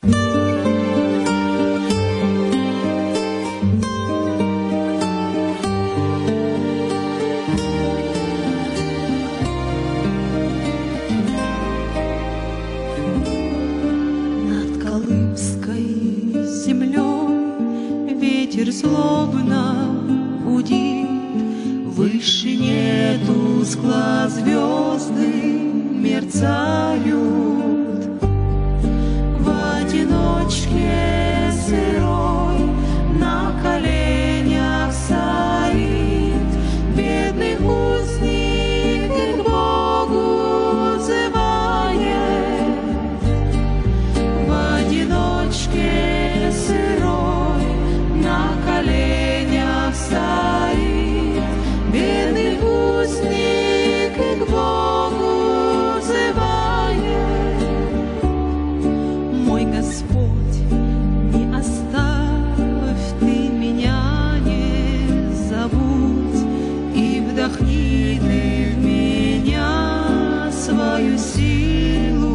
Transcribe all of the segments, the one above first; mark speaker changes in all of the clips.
Speaker 1: Ветер злобно гудит, в вышине тускло звезды мерцают. В одиночке сырой на коленях стоит бедный узник, и к Богу взывает. В одиночке сырой на коленях стоит бедный узник, и к Богу взывает. Мой Господь, не оставь Ты меня, не забудь, и вдохни Ты в меня свою силу.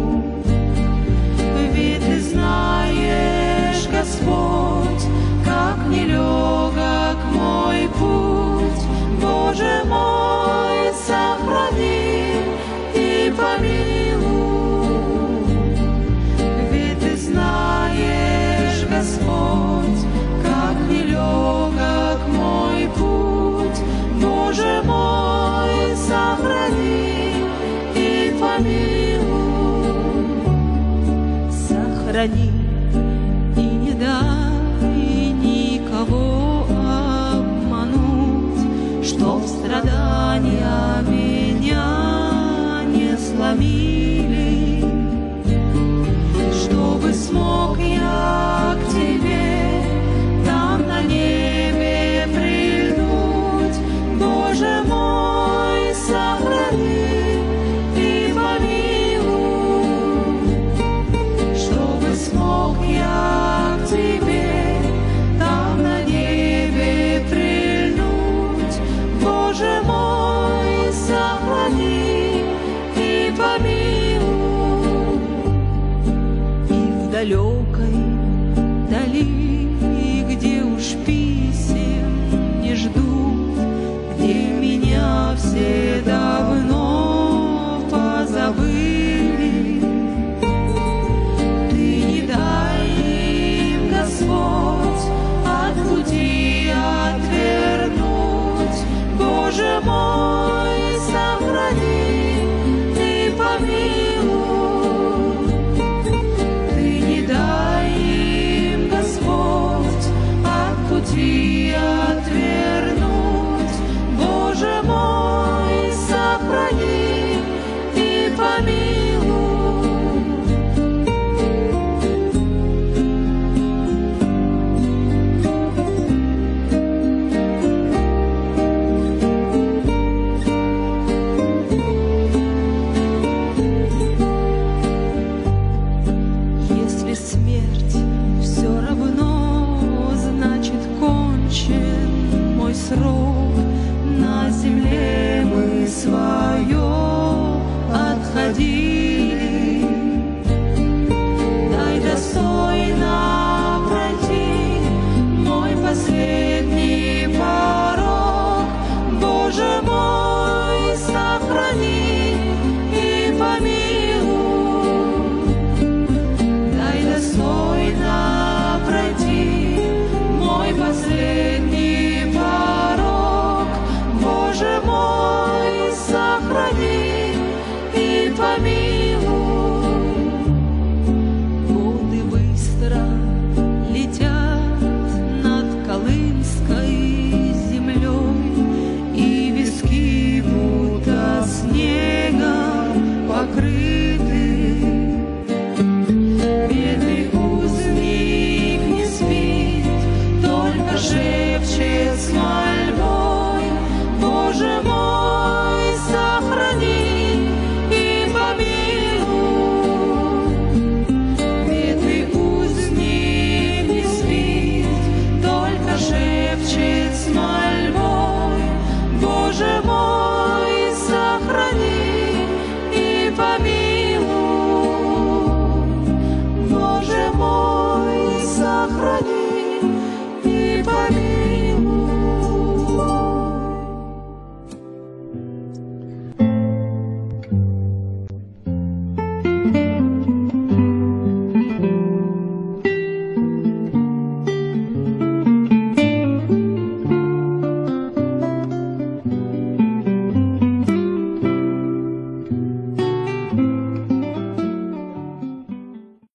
Speaker 1: Ведь Ты знаешь, Господь, как нелегок мой путь. Боже мой, сохрани и помилуй. Ведь Ты знаешь, Господь, как нелегок мой путь. Боже мой, сохрани и помилуй. Сохрани и не дай никого обмануть, чтоб страдания меня не сломили, чтобы смог я к Тебе там на небе прильнуть. Боже мой, сохрани и помилуй, чтобы смог я к Тебе там на небе прильнуть. Боже мой, сохрани и помилуй. И в далекой дали, где уж писем не ждут, где меня все давно позабыли, Ты не дай им, Господь, от пути отвернуть. Боже мой, сохрани и помилуй. Ты не дай им, Господь, от пути отвернуть. Боже мой, сохрани и помилуй. Если смерть